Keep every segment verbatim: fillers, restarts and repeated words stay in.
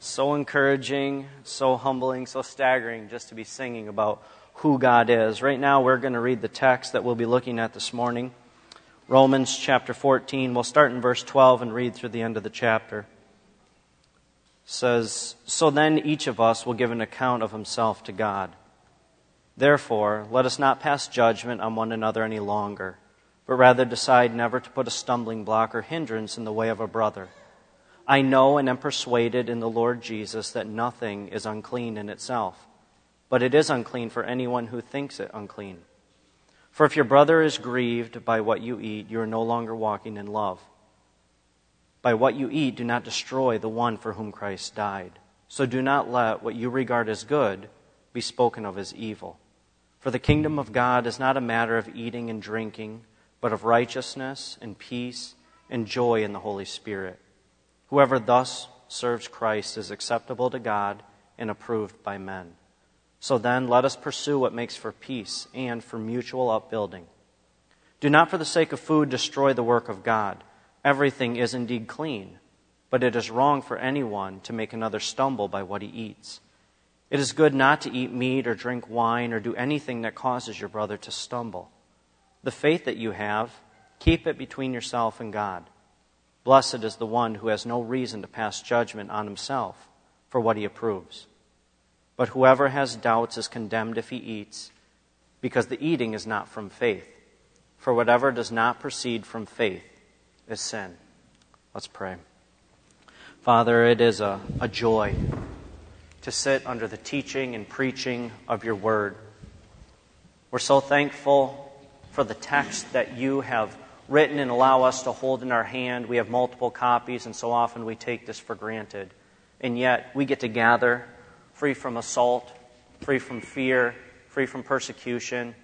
So encouraging, so humbling, so staggering just to be singing about who God is. Right now we're going to read the text that we'll be looking at this morning. Romans chapter fourteen. We'll start in verse twelve and read through the end of the chapter. It says, "So then each of us will give an account of himself to God. Therefore, let us not pass judgment on one another any longer, but rather decide never to put a stumbling block or hindrance in the way of a brother. I know and am persuaded in the Lord Jesus that nothing is unclean in itself, but it is unclean for anyone who thinks it unclean. For if your brother is grieved by what you eat, you are no longer walking in love. By what you eat, do not destroy the one for whom Christ died. So do not let what you regard as good be spoken of as evil. For the kingdom of God is not a matter of eating and drinking, but of righteousness and peace and joy in the Holy Spirit. Whoever thus serves Christ is acceptable to God and approved by men. So then, let us pursue what makes for peace and for mutual upbuilding. Do not for the sake of food destroy the work of God. Everything is indeed clean, but it is wrong for anyone to make another stumble by what he eats. It is good not to eat meat or drink wine or do anything that causes your brother to stumble. The faith that you have, keep it between yourself and God. Blessed is the one who has no reason to pass judgment on himself for what he approves. But whoever has doubts is condemned if he eats, because the eating is not from faith. For whatever does not proceed from faith is sin." Let's pray. Father, it is a, a joy to sit under the teaching and preaching of your word. We're so thankful for the text that you have written and allow us to hold in our hand. We have multiple copies, and so often we take this for granted. And yet we get to gather free from assault, free from fear, free from persecution.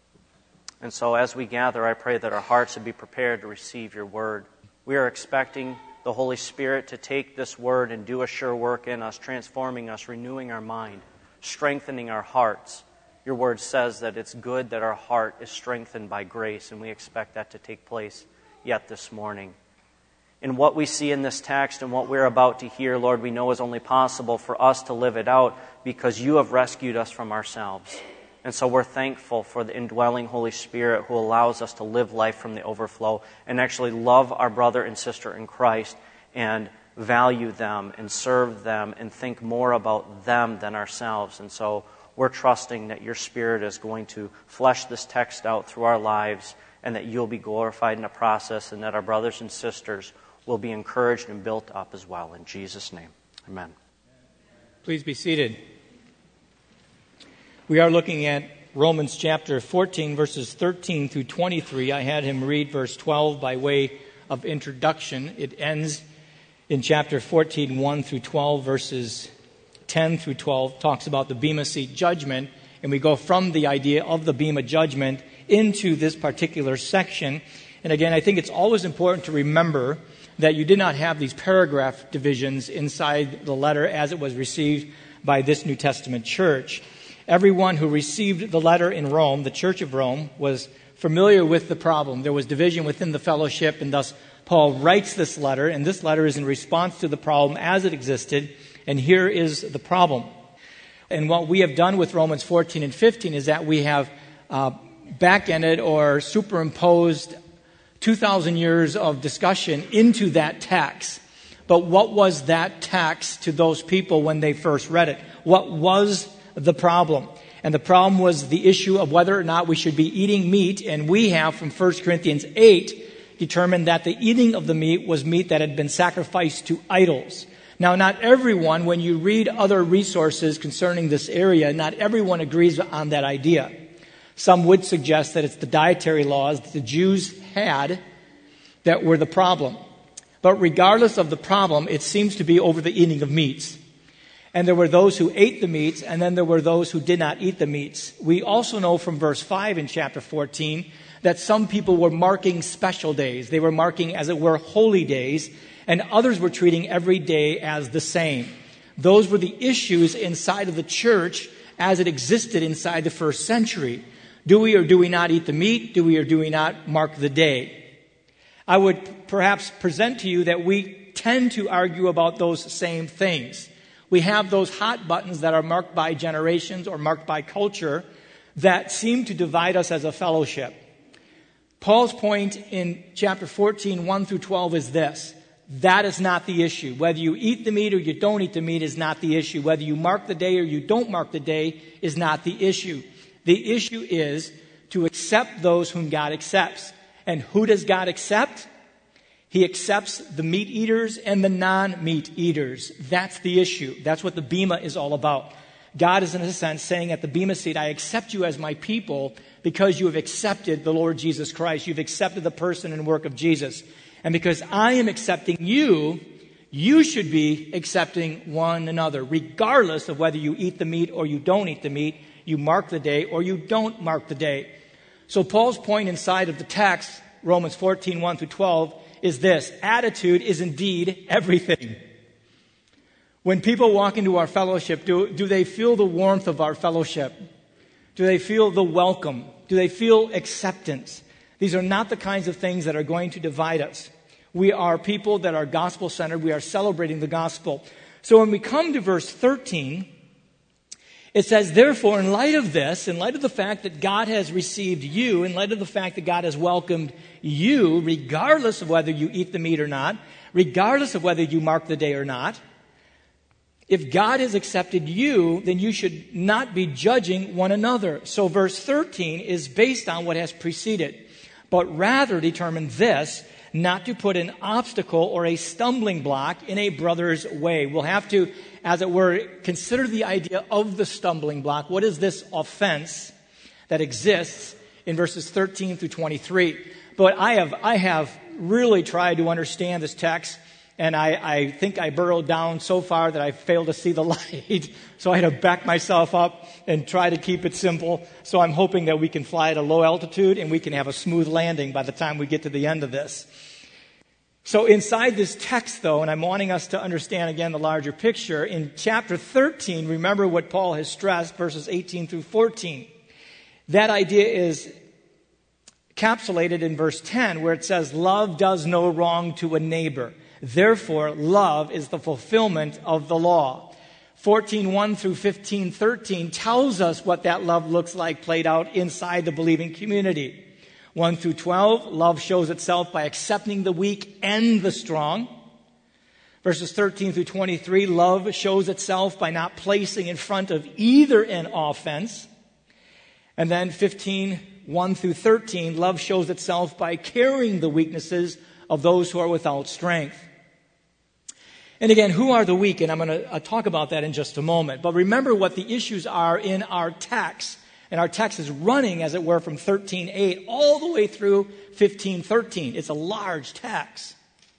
And so as we gather, I pray that our hearts would be prepared to receive your word. We are expecting the Holy Spirit to take this word and do a sure work in us, transforming us, renewing our mind, strengthening our hearts. Your word says that it's good that our heart is strengthened by grace, and we expect that to take place yet this morning. And what we see in this text and what we're about to hear, Lord, we know is only possible for us to live it out because you have rescued us from ourselves. And so we're thankful for the indwelling Holy Spirit who allows us to live life from the overflow and actually love our brother and sister in Christ and value them and serve them and think more about them than ourselves. And so we're trusting that your Spirit is going to flesh this text out through our lives and that you'll be glorified in the process and that our brothers and sisters will be encouraged and built up as well. In Jesus' name, amen. Please be seated. We are looking at Romans chapter fourteen, verses thirteen through twenty-three. I had him read verse twelve by way of introduction. It ends in chapter fourteen, one through twelve, verses ten through twelve, talks about the Bema Seat judgment, and we go from the idea of the Bema judgment into this particular section. And again, I think it's always important to remember that you did not have these paragraph divisions inside the letter as it was received by this New Testament church. Everyone who received the letter in Rome, the Church of Rome, was familiar with the problem. There was division within the fellowship, and thus Paul writes this letter, and this letter is in response to the problem as it existed, and here is the problem. And what we have done with Romans fourteen and fifteen is that we have uh, back-ended or superimposed two thousand years of discussion into that text. But what was that text to those people when they first read it? What was the problem? And the problem was the issue of whether or not we should be eating meat. And we have from First Corinthians eight determined that the eating of the meat was meat that had been sacrificed to idols. Now, not everyone, when you read other resources concerning this area, not everyone agrees on that idea. Some would suggest that it's the dietary laws that the Jews had that were the problem. But regardless of the problem, it seems to be over the eating of meats. And there were those who ate the meats, and then there were those who did not eat the meats. We also know from verse five in chapter fourteen that some people were marking special days. They were marking, as it were, holy days, and others were treating every day as the same. Those were the issues inside of the church as it existed inside the first century. Do we or do we not eat the meat? Do we or do we not mark the day? I would perhaps present to you that we tend to argue about those same things. We have those hot buttons that are marked by generations or marked by culture that seem to divide us as a fellowship. Paul's point in chapter fourteen, one through twelve is this. That is not the issue. Whether you eat the meat or you don't eat the meat is not the issue. Whether you mark the day or you don't mark the day is not the issue. The issue is to accept those whom God accepts. And who does God accept? He accepts the meat eaters and the non-meat eaters. That's the issue. That's what the Bema is all about. God is in a sense saying at the Bema seat, I accept you as my people because you have accepted the Lord Jesus Christ. You've accepted the person and work of Jesus. And because I am accepting you, you should be accepting one another, regardless of whether you eat the meat or you don't eat the meat, you mark the day or you don't mark the day. So Paul's point inside of the text, Romans fourteen, one through twelve, is this. Attitude is indeed everything. When people walk into our fellowship, do, do they feel the warmth of our fellowship? Do they feel the welcome? Do they feel acceptance? These are not the kinds of things that are going to divide us. We are people that are gospel-centered. We are celebrating the gospel. So when we come to verse thirteen, it says, therefore, in light of this, in light of the fact that God has received you, in light of the fact that God has welcomed you, regardless of whether you eat the meat or not, regardless of whether you mark the day or not, if God has accepted you, then you should not be judging one another. So verse thirteen is based on what has preceded, but rather determine this, not to put an obstacle or a stumbling block in a brother's way. We'll have to, as it were, consider the idea of the stumbling block. What is this offense that exists in verses thirteen through twenty-three? But I have, I have really tried to understand this text, and I, I think I burrowed down so far that I failed to see the light. So I had to back myself up and try to keep it simple. So I'm hoping that we can fly at a low altitude and we can have a smooth landing by the time we get to the end of this. So inside this text, though, and I'm wanting us to understand again the larger picture, in chapter thirteen, remember what Paul has stressed, verses eighteen through fourteen. That idea is encapsulated in verse ten, where it says, love does no wrong to a neighbor. Therefore, love is the fulfillment of the law. fourteen, one through fifteen, thirteen tells us what that love looks like played out inside the believing community. one through twelve, love shows itself by accepting the weak and the strong. Verses thirteen through twenty-three, love shows itself by not placing in front of either an offense. And then fifteen, one through thirteen, love shows itself by carrying the weaknesses of those who are without strength. And again, who are the weak? And I'm going to uh, talk about that in just a moment. But remember what the issues are in our text. And our text is running, as it were, from thirteen eight all the way through fifteen thirteen. It's a large text.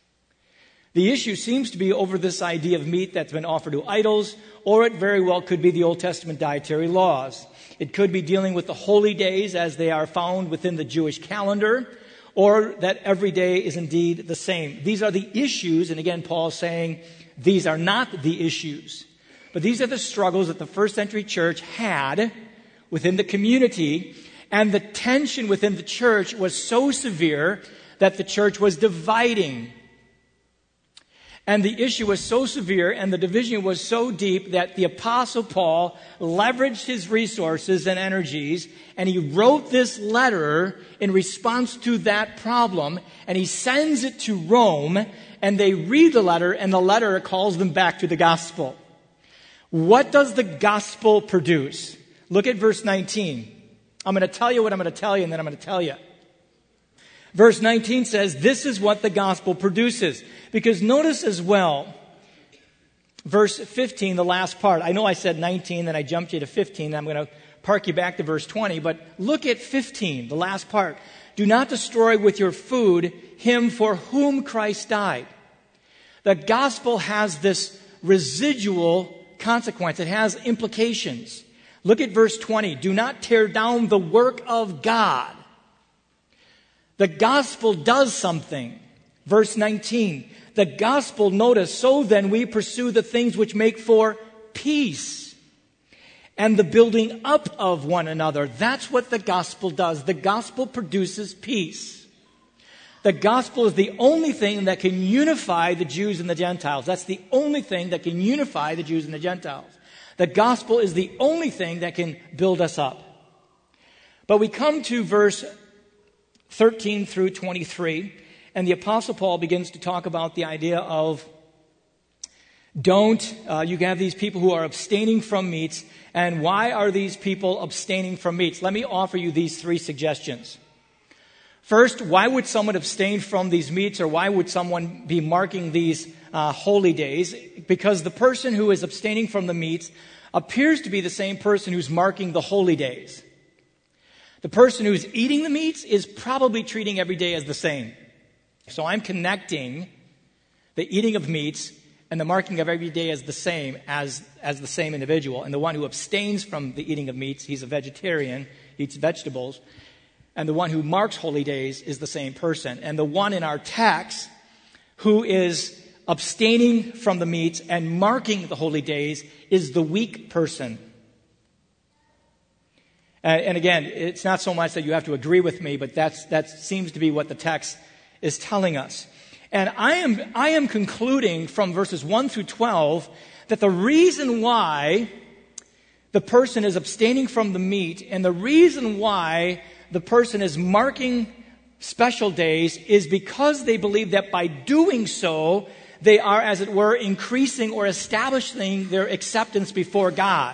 The issue seems to be over this idea of meat that's been offered to idols, or it very well could be the Old Testament dietary laws. It could be dealing with the holy days as they are found within the Jewish calendar, or that every day is indeed the same. These are the issues, and again, Paul is saying these are not the issues. But these are the struggles that the first century church had within the community, and the tension within the church was so severe that the church was dividing. And the issue was so severe and the division was so deep that the Apostle Paul leveraged his resources and energies, and he wrote this letter in response to that problem, and he sends it to Rome, and they read the letter, and the letter calls them back to the gospel. What does the gospel produce? Look at verse nineteen. I'm going to tell you what I'm going to tell you, and then I'm going to tell you. Verse nineteen says, this is what the gospel produces. Because notice as well, verse fifteen, the last part. I know I said nineteen, then I jumped you to fifteen, and I'm going to park you back to verse twenty. But look at fifteen, the last part. Do not destroy with your food him for whom Christ died. The gospel has this residual consequence. It has implications. Look at verse twenty. Do not tear down the work of God. The gospel does something. Verse nineteen. The gospel, notice, so then we pursue the things which make for peace and the building up of one another. That's what the gospel does. The gospel produces peace. The gospel is the only thing that can unify the Jews and the Gentiles. That's the only thing that can unify the Jews and the Gentiles. The gospel is the only thing that can build us up. But we come to verse thirteen through twenty-three, and the Apostle Paul begins to talk about the idea of don't, uh, you have these people who are abstaining from meats, and why are these people abstaining from meats? Let me offer you these three suggestions. First, why would someone abstain from these meats, or why would someone be marking these uh, holy days? Because the person who is abstaining from the meats appears to be the same person who's marking the holy days. The person who's eating the meats is probably treating every day as the same. So I'm connecting the eating of meats and the marking of every day as the same as, as the same individual. And the one who abstains from the eating of meats, he's a vegetarian, eats vegetables. And the one who marks holy days is the same person. And the one in our text who is abstaining from the meats and marking the holy days is the weak person. And, and again, it's not so much that you have to agree with me, but that's, that seems to be what the text is telling us. And I am, I am concluding from verses one through twelve that the reason why the person is abstaining from the meat and the reason why the person is marking special days is because they believe that by doing so, they are, as it were, increasing or establishing their acceptance before God.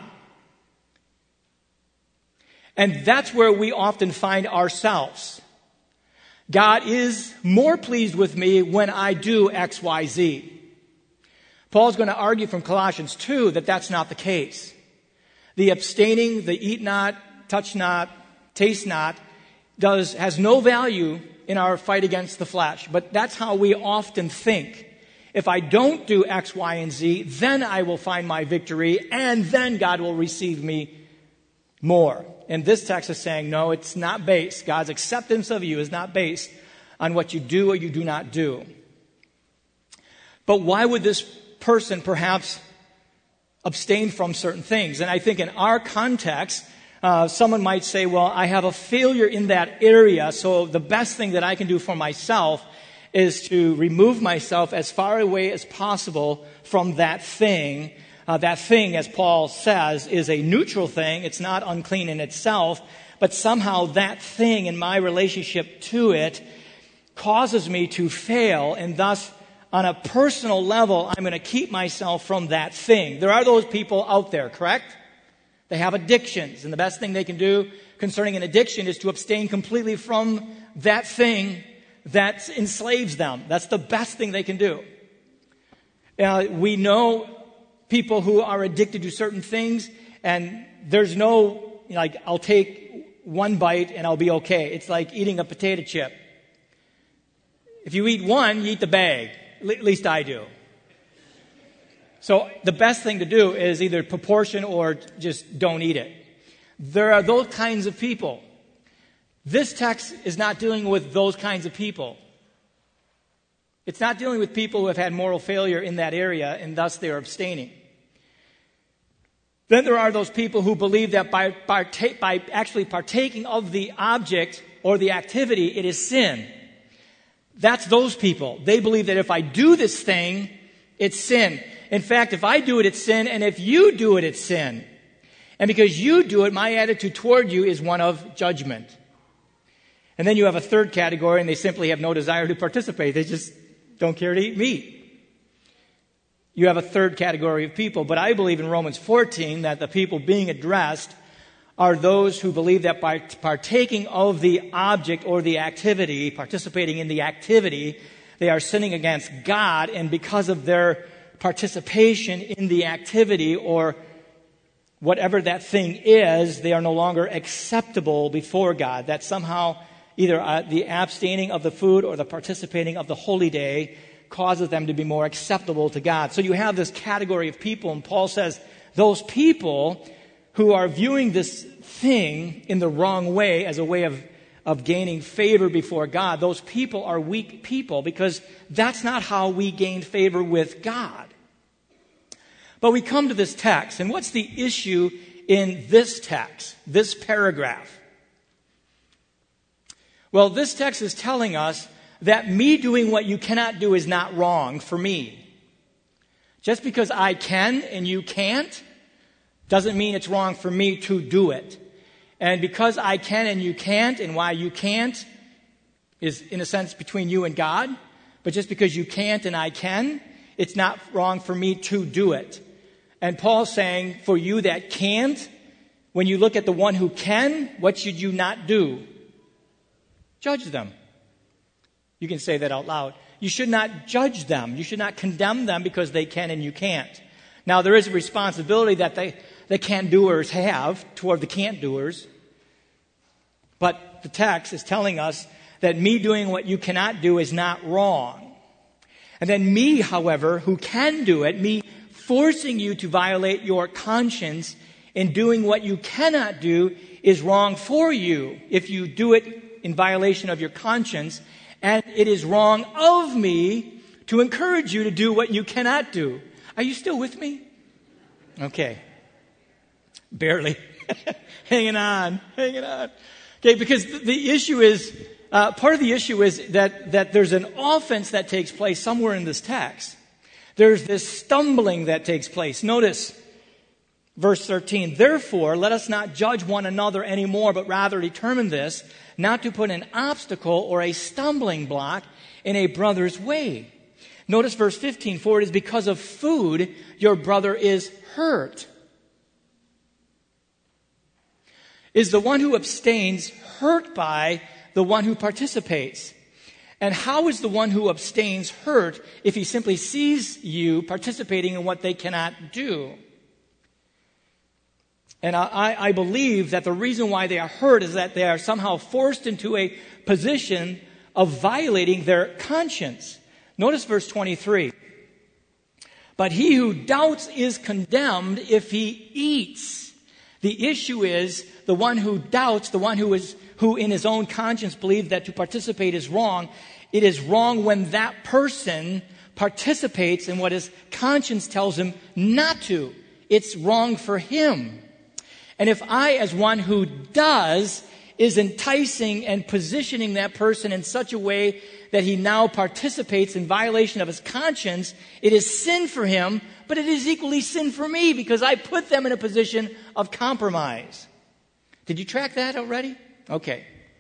And that's where we often find ourselves. God is more pleased with me when I do X, Y, Z. Paul's going to argue from Colossians two that that's not the case. The abstaining, the eat not, touch not, taste not, does has no value in our fight against the flesh. But that's how we often think. If I don't do X, Y, and Z, then I will find my victory, and then God will receive me more. And this text is saying, no, it's not based. God's acceptance of you is not based on what you do or you do not do. But why would this person perhaps abstain from certain things? And I think in our context, uh, someone might say, well, I have a failure in that area, so the best thing that I can do for myself is to remove myself as far away as possible from that thing. Uh, that thing, as Paul says, is a neutral thing. It's not unclean in itself, but somehow that thing in my relationship to it causes me to fail, and thus, on a personal level, I'm going to keep myself from that thing. There are those people out there, correct? They have addictions, and the best thing they can do concerning an addiction is to abstain completely from that thing that enslaves them. That's the best thing they can do. Uh, we know people who are addicted to certain things, and there's no, like, I'll take one bite and I'll be okay. It's like eating a potato chip. If you eat one, you eat the bag. At least I do. So the best thing to do is either proportion or just don't eat it. There are those kinds of people. This text is not dealing with those kinds of people. It's not dealing with people who have had moral failure in that area, and thus they're abstaining. Then there are those people who believe that by, partake, by actually partaking of the object or the activity, it is sin. That's those people. They believe that if I do this thing, it's sin. In fact, if I do it, it's sin, and if you do it, it's sin. And because you do it, my attitude toward you is one of judgment. And then you have a third category, and they simply have no desire to participate. They just don't care to eat meat. You have a third category of people. But I believe in Romans fourteen that the people being addressed are those who believe that by partaking of the object or the activity, participating in the activity, they are sinning against God, and because of their participation in the activity or whatever that thing is, they are no longer acceptable before God. That somehow either uh, the abstaining of the food or the participating of the holy day causes them to be more acceptable to God. So you have this category of people, and Paul says those people who are viewing this thing in the wrong way as a way of, of gaining favor before God, those people are weak people, because that's not how we gain favor with God. But we come to this text, and what's the issue in this text, this paragraph? Well, this text is telling us that me doing what you cannot do is not wrong for me. Just because I can and you can't doesn't mean it's wrong for me to do it. And because I can and you can't, and why you can't is, in a sense, between you and God. But just because you can't and I can, it's not wrong for me to do it. And Paul's saying, for you that can't, when you look at the one who can, what should you not do? Judge them. You can say that out loud. You should not judge them. You should not condemn them because they can and you can't. Now, there is a responsibility that they, the can-doers have toward the can't-doers. But the text is telling us that me doing what you cannot do is not wrong. And then me, however, who can do it, me forcing you to violate your conscience in doing what you cannot do is wrong for you if you do it in violation of your conscience. And it is wrong of me to encourage you to do what you cannot do. Are you still with me? Okay. Barely. hanging on, hanging on. Okay, because the issue is, uh, part of the issue is that, that there's an offense that takes place somewhere in this text. There's this stumbling that takes place. Notice verse thirteen. Therefore, let us not judge one another anymore, but rather determine this, not to put an obstacle or a stumbling block in a brother's way. Notice verse fifteen. For it is because of food your brother is hurt. Is the one who abstains hurt by the one who participates? And how is the one who abstains hurt if he simply sees you participating in what they cannot do? And I, I believe that the reason why they are hurt is that they are somehow forced into a position of violating their conscience. Notice verse twenty-three. But he who doubts is condemned if he eats. The issue is the one who doubts, the one who is who in his own conscience believes that to participate is wrong. It is wrong when that person participates in what his conscience tells him not to. It's wrong for him. And if I, as one who does, is enticing and positioning that person in such a way that he now participates in violation of his conscience, it is sin for him, but it is equally sin for me because I put them in a position of compromise. Did you track that already? Okay.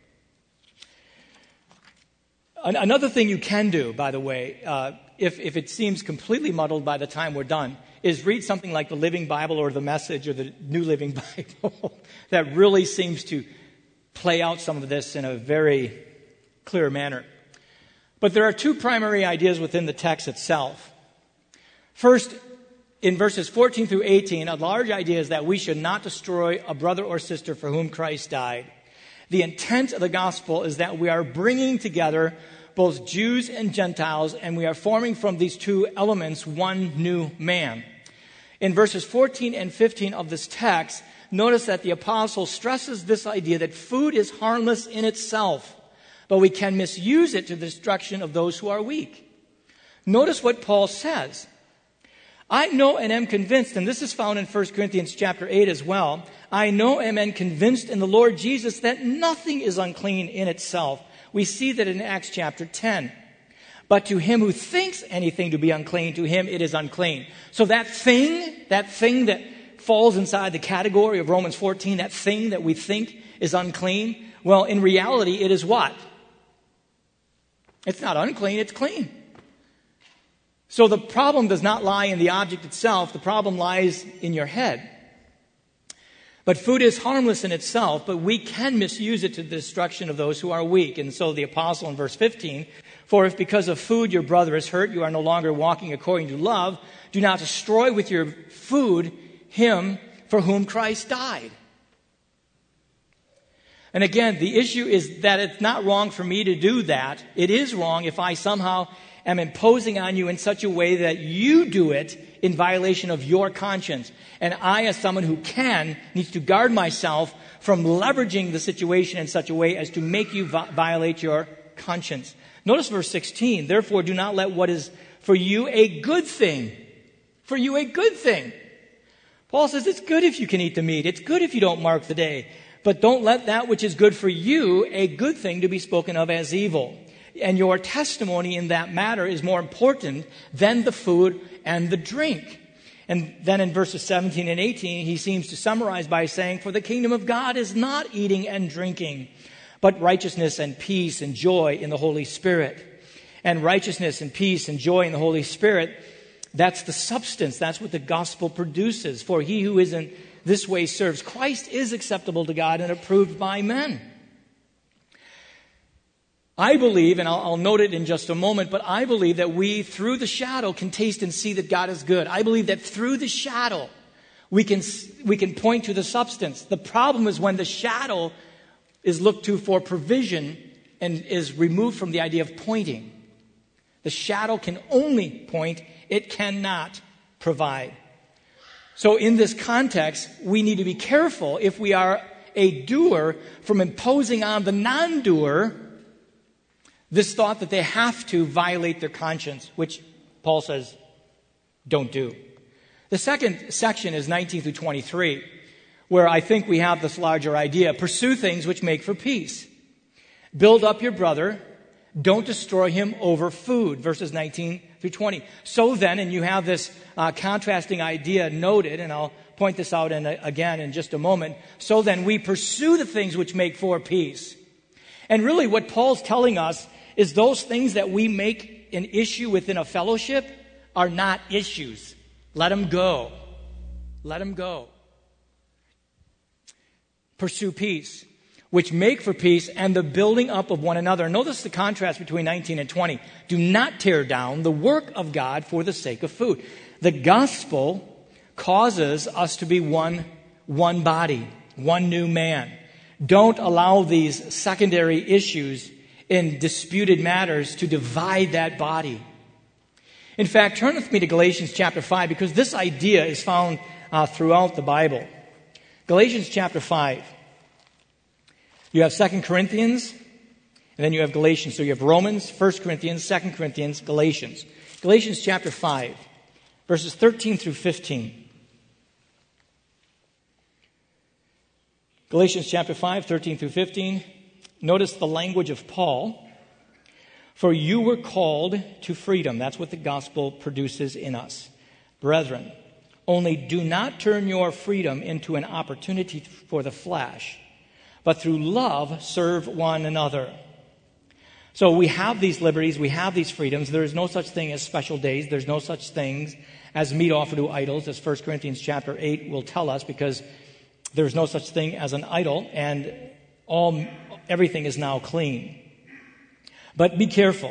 Another thing you can do, by the way, uh, if, if it seems completely muddled by the time we're done, is read something like the Living Bible or the Message or the New Living Bible that really seems to play out some of this in a very clear manner. But there are two primary ideas within the text itself. First, in verses fourteen through eighteen, a large idea is that we should not destroy a brother or sister for whom Christ died. The intent of the gospel is that we are bringing together both Jews and Gentiles, and we are forming from these two elements one new man. In verses fourteen and fifteen of this text, notice that the apostle stresses this idea that food is harmless in itself, but we can misuse it to the destruction of those who are weak. Notice what Paul says. I know and am convinced, and this is found in First Corinthians chapter eight as well, I know and am convinced in the Lord Jesus that nothing is unclean in itself. We see that in Acts chapter ten. But to him who thinks anything to be unclean, to him it is unclean. So that thing, that thing that falls inside the category of Romans fourteen, that thing that we think is unclean, well, in reality, it is what? It's not unclean, it's clean. So the problem does not lie in the object itself, the problem lies in your head. But food is harmless in itself, but we can misuse it to the destruction of those who are weak. And so the apostle in verse fifteen, for if because of food your brother is hurt, you are no longer walking according to love, do not destroy with your food him for whom Christ died. And again, the issue is that it's not wrong for me to do that. It is wrong if I somehow am imposing on you in such a way that you do it in violation of your conscience. And I, as someone who can, needs to guard myself from leveraging the situation in such a way as to make you vi- violate your conscience. Notice verse sixteen, therefore do not let what is for you a good thing, for you a good thing. Paul says it's good if you can eat the meat. It's good if you don't mark the day. But don't let that which is good for you a good thing to be spoken of as evil. and your testimony in that matter is more important than the food and the drink. And then in verses seventeen and eighteen, he seems to summarize by saying, for the kingdom of God is not eating and drinking, but righteousness and peace and joy in the Holy Spirit. And righteousness and peace and joy in the Holy Spirit, that's the substance. That's what the gospel produces. For he who is in this way serves Christ is acceptable to God and approved by men. I believe, and I'll, I'll note it in just a moment, but I believe that we, through the shadow, can taste and see that God is good. I believe that through the shadow, we can, we can point to the substance. The problem is when the shadow is looked to for provision and is removed from the idea of pointing. The shadow can only point, it cannot provide. So in this context, we need to be careful if we are a doer from imposing on the non-doer this thought that they have to violate their conscience, which Paul says, don't do. The second section is nineteen through twenty-three, where I think we have this larger idea. Pursue things which make for peace. Build up your brother. Don't destroy him over food. Verses nineteen through twenty. So then, and you have this uh, contrasting idea noted, and I'll point this out in a, again in just a moment. So then, we pursue the things which make for peace. And really what Paul's telling us is those things that we make an issue within a fellowship are not issues. Let them go. Let them go. Pursue peace, which make for peace and the building up of one another. Notice the contrast between nineteen and twenty. Do not tear down the work of God for the sake of food. The gospel causes us to be one, one body, one new man. Don't allow these secondary issues in disputed matters to divide that body. In fact, turn with me to Galatians chapter five, because this idea is found uh, throughout the Bible. Galatians chapter five. You have Second Corinthians, and then you have Galatians. So you have Romans, First Corinthians, Second Corinthians, Galatians. Galatians chapter five, verses thirteen through fifteen. Galatians chapter five, thirteen through fifteen. Notice the language of Paul. For you were called to freedom. That's what the gospel produces in us. Brethren, only do not turn your freedom into an opportunity for the flesh, but through love serve one another. So we have these liberties, we have these freedoms. There is no such thing as special days. There's no such things as meat offered to idols, as First Corinthians chapter eight will tell us, because there's no such thing as an idol, and all everything is now clean. But be careful,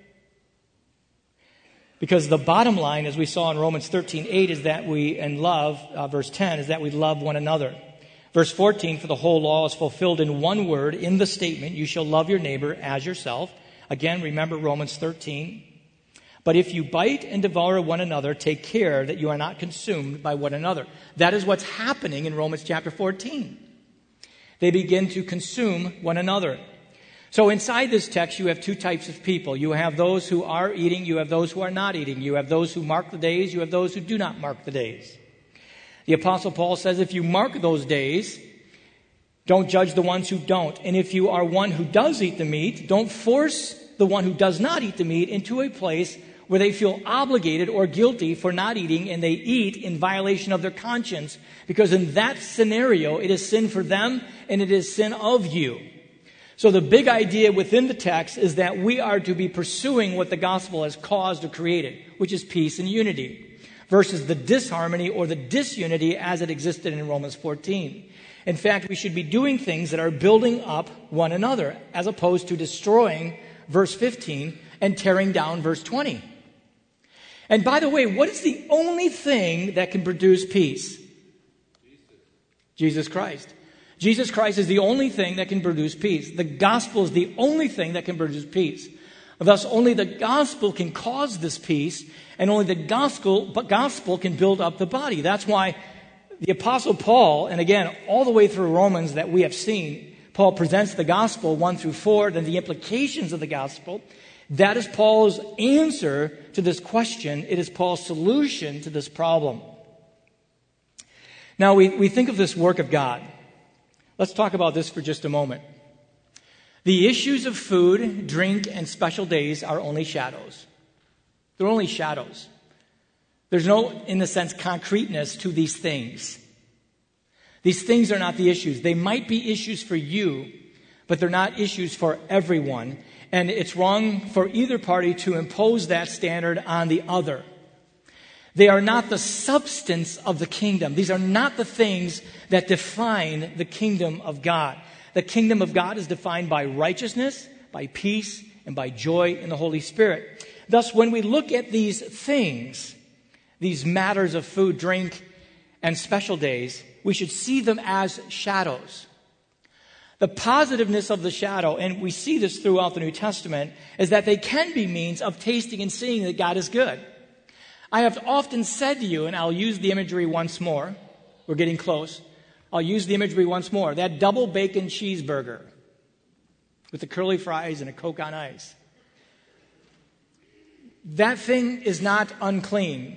because the bottom line, as we saw in Romans thirteen eight, is that we, and love, uh, verse ten, is that we love one another. Verse fourteen, for the whole law is fulfilled in one word, in the statement, you shall love your neighbor as yourself. Again, remember Romans thirteen. But if you bite and devour one another, take care that you are not consumed by one another. That is what's happening in Romans chapter fourteen. They begin to consume one another. So inside this text, you have two types of people. You have those who are eating, you have those who are not eating. You have those who mark the days, you have those who do not mark the days. The Apostle Paul says if you mark those days, don't judge the ones who don't. And if you are one who does eat the meat, don't force the one who does not eat the meat into a place where they feel obligated or guilty for not eating, and they eat in violation of their conscience, because in that scenario, it is sin for them and it is sin of you. So the big idea within the text is that we are to be pursuing what the gospel has caused or created, which is peace and unity, versus the disharmony or the disunity as it existed in Romans fourteen. In fact, we should be doing things that are building up one another, as opposed to destroying verse fifteen and tearing down verse twenty. And by the way, what is the only thing that can produce peace? Jesus. Jesus Christ. Jesus Christ is the only thing that can produce peace. The gospel is the only thing that can produce peace. Thus, only the gospel can cause this peace, and only the gospel, gospel can build up the body. That's why the Apostle Paul, and again, all the way through Romans that we have seen, Paul presents the gospel one through four, then the implications of the gospel. That is Paul's answer to this question. It is Paul's solution to this problem. Now, we, we think of this work of God. Let's talk about this for just a moment. The issues of food, drink, and special days are only shadows. They're only shadows. There's no, in a sense, concreteness to these things. These things are not the issues. They might be issues for you, but they're not issues for everyone. And it's wrong for either party to impose that standard on the other. They are not the substance of the kingdom. These are not the things that define the kingdom of God. The kingdom of God is defined by righteousness, by peace, and by joy in the Holy Spirit. Thus, when we look at these things, these matters of food, drink, and special days, we should see them as shadows. The positiveness of the shadow, and we see this throughout the New Testament, is that they can be means of tasting and seeing that God is good. I have often said to you, and I'll use the imagery once more. We're getting close. I'll use the imagery once more. That double bacon cheeseburger with the curly fries and a Coke on ice. That thing is not unclean.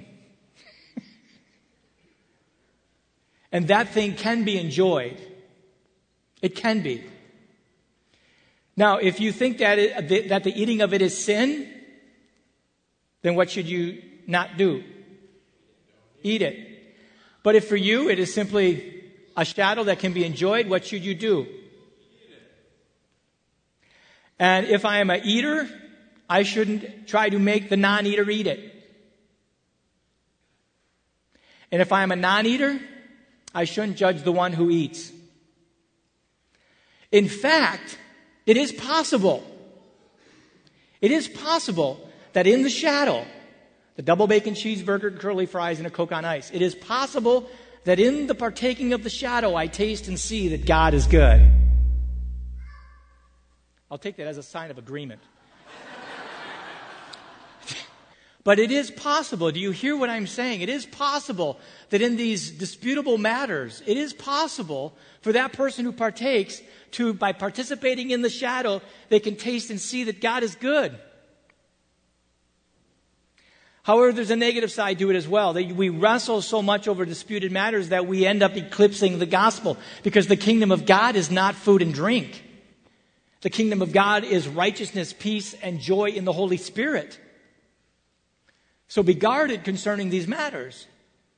And that thing can be enjoyed. It can be. Now, if you think that it, that the eating of it is sin, then what should you not do? Eat it. But if for you it is simply a shadow that can be enjoyed, what should you do? And if I am an eater, I shouldn't try to make the non-eater eat it. And if I am a non-eater, I shouldn't judge the one who eats. In fact, it is possible. It is possible that in the shadow, the double bacon cheeseburger, curly fries, and a Coke on ice, it is possible that in the partaking of the shadow, I taste and see that God is good. I'll take that as a sign of agreement. But it is possible. Do you hear what I'm saying? It is possible that in these disputable matters, it is possible for that person who partakes to, by participating in the shadow, they can taste and see that God is good. However, there's a negative side to it as well. That we wrestle so much over disputed matters that we end up eclipsing the gospel, because the kingdom of God is not food and drink. The kingdom of God is righteousness, peace, and joy in the Holy Spirit. So be guarded concerning these matters.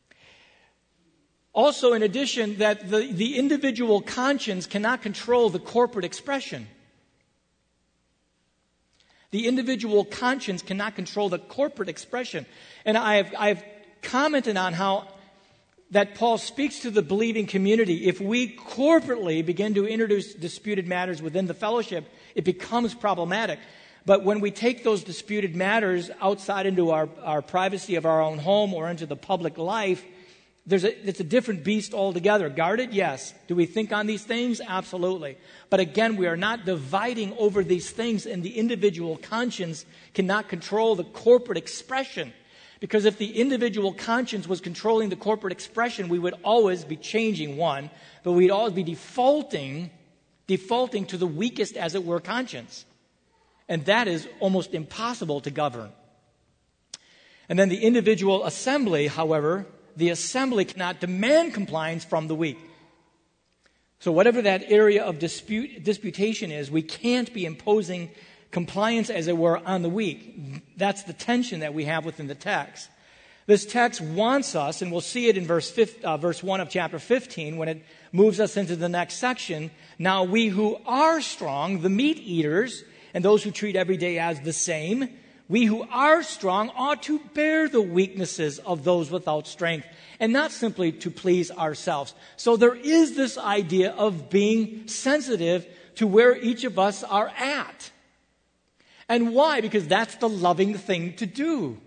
Also, in addition, that the, the individual conscience cannot control the corporate expression. The individual conscience cannot control the corporate expression. And I have, I have commented on how that Paul speaks to the believing community. If we corporately begin to introduce disputed matters within the fellowship, it becomes problematic. But when we take those disputed matters outside into our, our privacy of our own home or into the public life, there's a, it's a different beast altogether. Guarded? Yes. Do we think on these things? Absolutely. But again, we are not dividing over these things, and the individual conscience cannot control the corporate expression. Because if the individual conscience was controlling the corporate expression, we would always be changing one, but we'd always be defaulting, defaulting to the weakest, as it were, conscience. And that is almost impossible to govern. And then the individual assembly, however, the assembly cannot demand compliance from the weak. So whatever that area of dispute, disputation is, we can't be imposing compliance, as it were, on the weak. That's the tension that we have within the text. This text wants us, and we'll see it in verse, fifth, uh, verse one of chapter fifteen, when it moves us into the next section. Now we who are strong, the meat eaters, and those who treat every day as the same, we who are strong ought to bear the weaknesses of those without strength, and not simply to please ourselves. So there is this idea of being sensitive to where each of us are at. And why? Because that's the loving thing to do.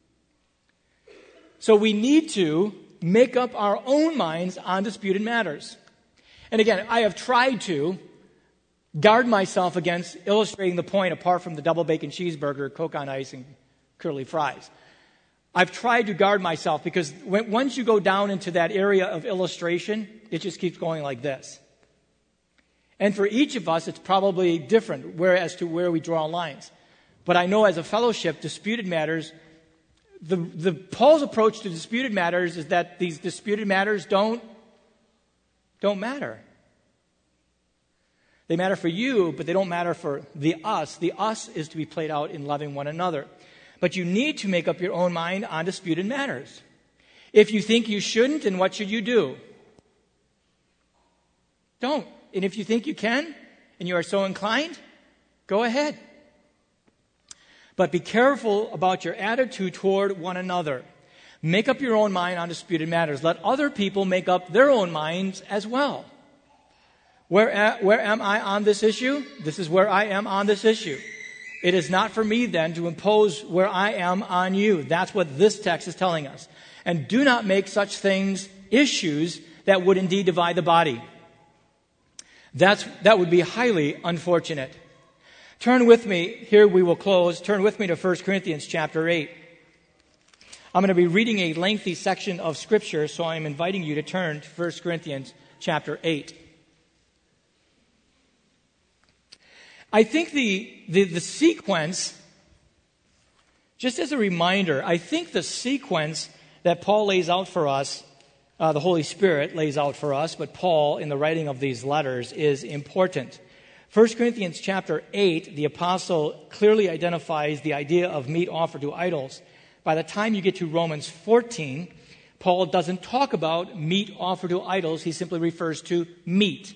So we need to make up our own minds on disputed matters. And again, I have tried to guard myself against illustrating the point apart from the double bacon cheeseburger, Coke on ice, and curly fries. I've tried to guard myself because when, once you go down into that area of illustration, it just keeps going like this. And for each of us, it's probably different where, as to where we draw lines. But I know as a fellowship, disputed matters, the, the Paul's approach to disputed matters is that these disputed matters don't, don't matter. They matter for you, but they don't matter for the us. The us is to be played out in loving one another. But you need to make up your own mind on disputed matters. If you think you shouldn't, then what should you do? Don't. And if you think you can, and you are so inclined, go ahead. But be careful about your attitude toward one another. Make up your own mind on disputed matters. Let other people make up their own minds as well. Where, a, where am I on this issue? This is where I am on this issue. It is not for me then to impose where I am on you. That's what this text is telling us. And do not make such things issues that would indeed divide the body. That's, that would be highly unfortunate. Turn with me, here we will close, turn with me to First Corinthians chapter eight. I'm going to be reading a lengthy section of Scripture, so I'm inviting you to turn to First Corinthians chapter eight. I think the, the, the sequence, just as a reminder, I think the sequence that Paul lays out for us, uh, the Holy Spirit lays out for us, but Paul, in the writing of these letters, is important. First Corinthians chapter eight, the apostle clearly identifies the idea of meat offered to idols. By the time you get to Romans fourteen, Paul doesn't talk about meat offered to idols. He simply refers to meat.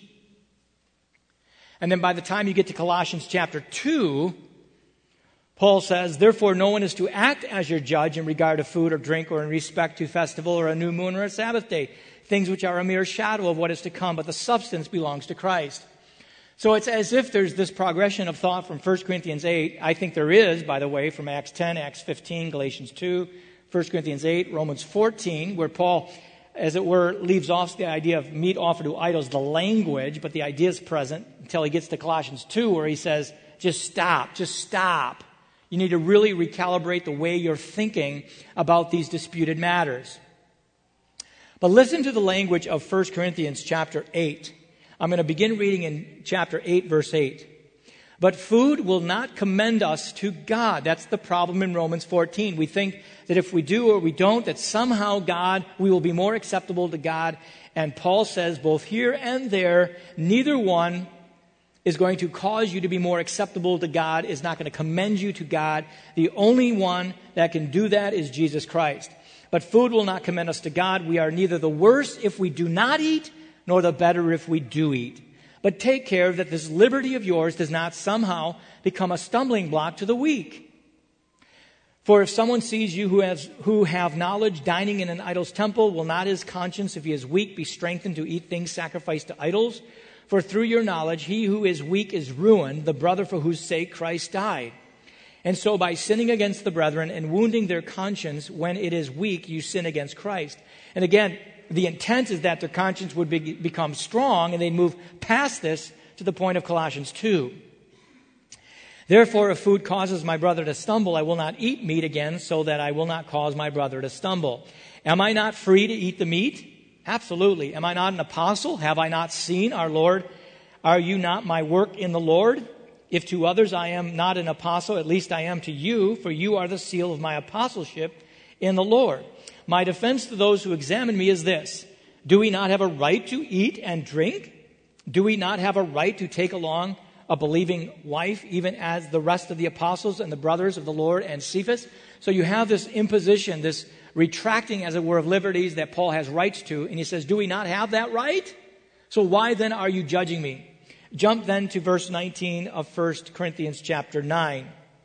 And then by the time you get to Colossians chapter two, Paul says, therefore no one is to act as your judge in regard to food or drink or in respect to festival or a new moon or a Sabbath day, things which are a mere shadow of what is to come, but the substance belongs to Christ. So it's as if there's this progression of thought from First Corinthians eight. I think there is, by the way, from Acts ten, Acts fifteen, Galatians two, First Corinthians eight, Romans fourteen, where Paul, as it were, leaves off the idea of meat offered to idols, the language, but the idea is present until he gets to Colossians two, where he says, just stop, just stop. You need to really recalibrate the way you're thinking about these disputed matters. But listen to the language of First Corinthians chapter eight. I'm going to begin reading in chapter eight, verse eight. But food will not commend us to God. That's the problem in Romans fourteen. We think that if we do or we don't, that somehow God, we will be more acceptable to God. And Paul says both here and there, neither one is going to cause you to be more acceptable to God, is not going to commend you to God. The only one that can do that is Jesus Christ. But food will not commend us to God. We are neither the worse if we do not eat, nor the better if we do eat. But take care that this liberty of yours does not somehow become a stumbling block to the weak. For if someone sees you who has who have knowledge dining in an idol's temple, will not his conscience, if he is weak, be strengthened to eat things sacrificed to idols? For through your knowledge, he who is weak is ruined, the brother for whose sake Christ died. And so by sinning against the brethren and wounding their conscience when it is weak, you sin against Christ. And again, the intent is that their conscience would be, become strong, and they'd move past this to the point of Colossians two. Therefore, if food causes my brother to stumble, I will not eat meat again, so that I will not cause my brother to stumble. Am I not free to eat the meat? Absolutely. Am I not an apostle? Have I not seen our Lord? Are you not my work in the Lord? If to others I am not an apostle, at least I am to you, for you are the seal of my apostleship in the Lord. My defense to those who examine me is this: do we not have a right to eat and drink? Do we not have a right to take along a believing wife, even as the rest of the apostles and the brothers of the Lord and Cephas? So you have this imposition, this retracting, as it were, of liberties that Paul has rights to. And he says, do we not have that right? So why then are you judging me? Jump then to verse nineteen of First Corinthians chapter nine.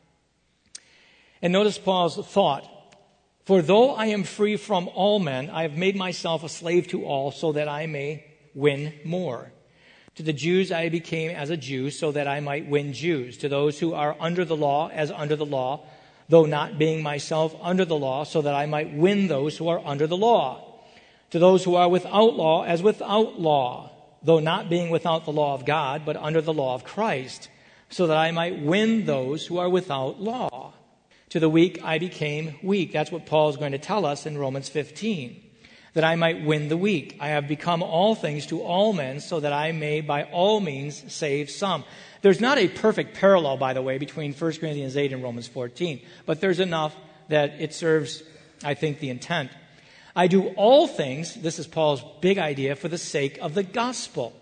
And notice Paul's thought. For though I am free from all men, I have made myself a slave to all, so that I may win more. To the Jews I became as a Jew, so that I might win Jews. To those who are under the law, as under the law, though not being myself under the law, so that I might win those who are under the law. To those who are without law, as without law, though not being without the law of God, but under the law of Christ, so that I might win those who are without law. To the weak I became weak. That's what Paul is going to tell us in Romans fifteen. That I might win the weak. I have become all things to all men, so that I may by all means save some. There's not a perfect parallel, by the way, between First Corinthians eight and Romans fourteen, but there's enough that it serves, I think, the intent. I do all things, this is Paul's big idea, for the sake of the gospel,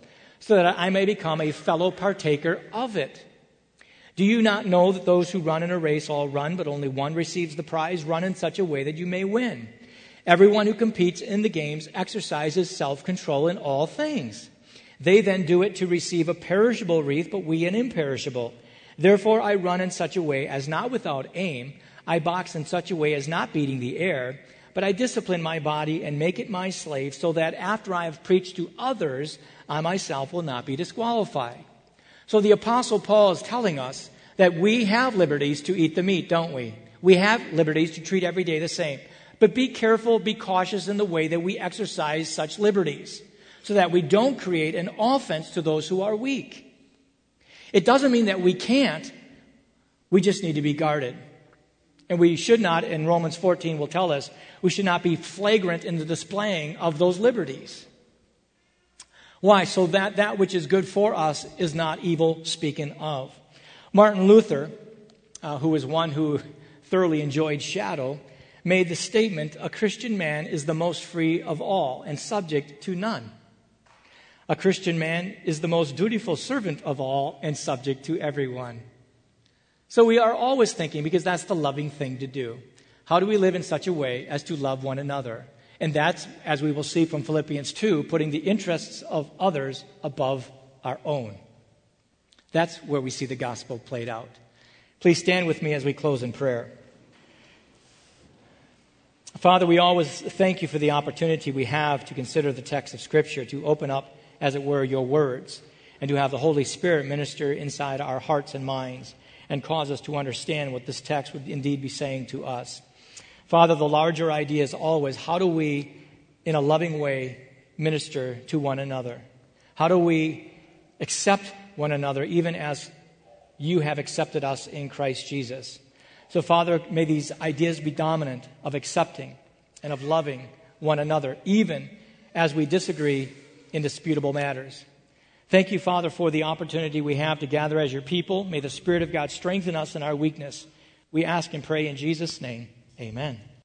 so that I may become a fellow partaker of it. Do you not know that those who run in a race all run, but only one receives the prize? Run in such a way that you may win. Everyone who competes in the games exercises self-control in all things. They then do it to receive a perishable wreath, but we an imperishable. Therefore I run in such a way as not without aim. I box in such a way as not beating the air, but I discipline my body and make it my slave, so that after I have preached to others, I myself will not be disqualified. So the Apostle Paul is telling us that we have liberties to eat the meat, don't we? We have liberties to treat every day the same. But be careful, be cautious in the way that we exercise such liberties, so that we don't create an offense to those who are weak. It doesn't mean that we can't. We just need to be guarded. And we should not, and Romans fourteen will tell us, we should not be flagrant in the displaying of those liberties. Why? So that that which is good for us is not evil speaking of. Martin Luther, uh, who was one who thoroughly enjoyed shadow, made the statement, a Christian man is the most free of all and subject to none. A Christian man is the most dutiful servant of all and subject to everyone. So we are always thinking, because that's the loving thing to do, how do we live in such a way as to love one another? And that's, as we will see from Philippians two, putting the interests of others above our own. That's where we see the gospel played out. Please stand with me as we close in prayer. Father, we always thank you for the opportunity we have to consider the text of Scripture, to open up, as it were, your words, and to have the Holy Spirit minister inside our hearts and minds and cause us to understand what this text would indeed be saying to us. Father, the larger idea is always, how do we, in a loving way, minister to one another? How do we accept one another, even as you have accepted us in Christ Jesus? So, Father, may these ideas be dominant of accepting and of loving one another, even as we disagree in disputable matters. Thank you, Father, for the opportunity we have to gather as your people. May the Spirit of God strengthen us in our weakness. We ask and pray in Jesus' name. Amen.